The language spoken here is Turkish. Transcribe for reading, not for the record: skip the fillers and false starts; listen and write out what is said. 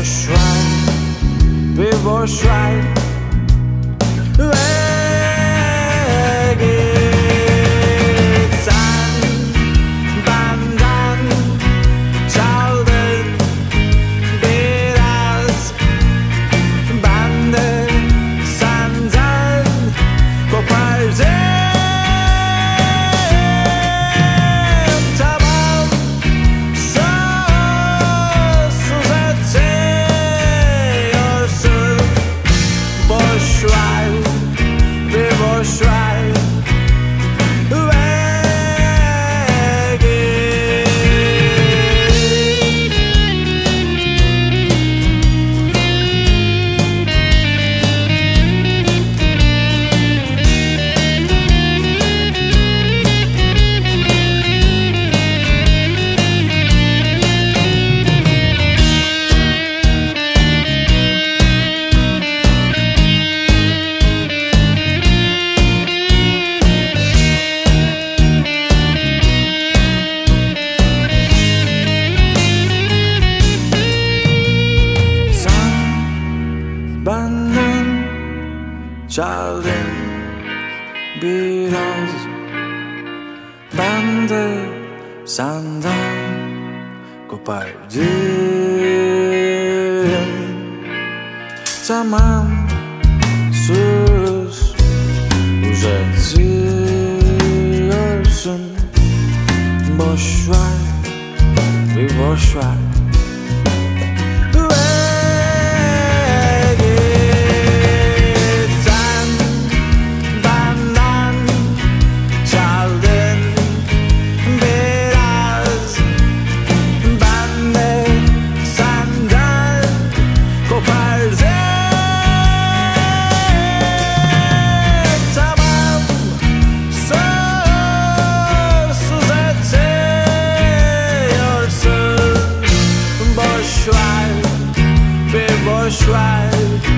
Boş ver, bir boş ver ve git. Sen benden çaldın biraz, ben de senden kopardım. Tamam, sonsuz ötüyorsun. Boş ver, bir boş ver ve git. Benden çaldın biraz, ben de senden kopardım. Tamam, sus, uzatıyorsun. Boş ver, bir boş ver. Boş ver, bir boş ver.